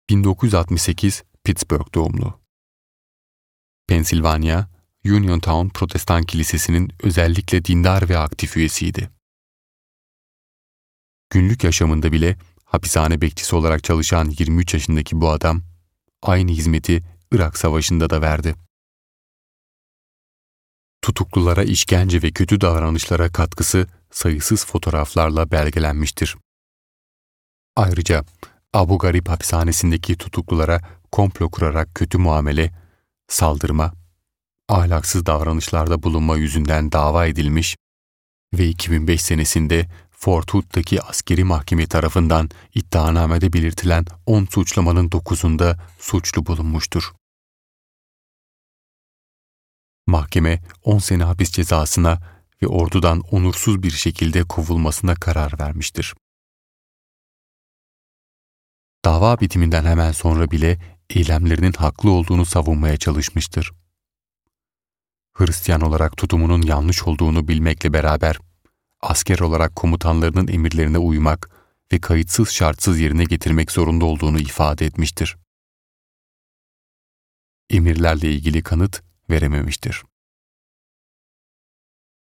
1968 Pittsburgh doğumlu. Pennsylvania, Uniontown Protestan Kilisesi'nin özellikle dindar ve aktif üyesiydi. Günlük yaşamında bile hapishane bekçisi olarak çalışan 23 yaşındaki bu adam, aynı hizmeti Irak Savaşı'nda da verdi. Tutuklulara işkence ve kötü davranışlara katkısı sayısız fotoğraflarla belgelenmiştir. Ayrıca Abu Garib hapishanesindeki tutuklulara komplo kurarak kötü muamele, saldırma, ahlaksız davranışlarda bulunma yüzünden dava edilmiş ve 2005 senesinde Fort Hood'daki askeri mahkeme tarafından iddianamede belirtilen 10 suçlamanın 9'unda suçlu bulunmuştur. Mahkeme 10 sene hapis cezasına ve ordudan onursuz bir şekilde kovulmasına karar vermiştir. Dava bitiminden hemen sonra bile eylemlerinin haklı olduğunu savunmaya çalışmıştır. Hristiyan olarak tutumunun yanlış olduğunu bilmekle beraber, asker olarak komutanlarının emirlerine uymak ve kayıtsız şartsız yerine getirmek zorunda olduğunu ifade etmiştir. Emirlerle ilgili kanıt verememiştir.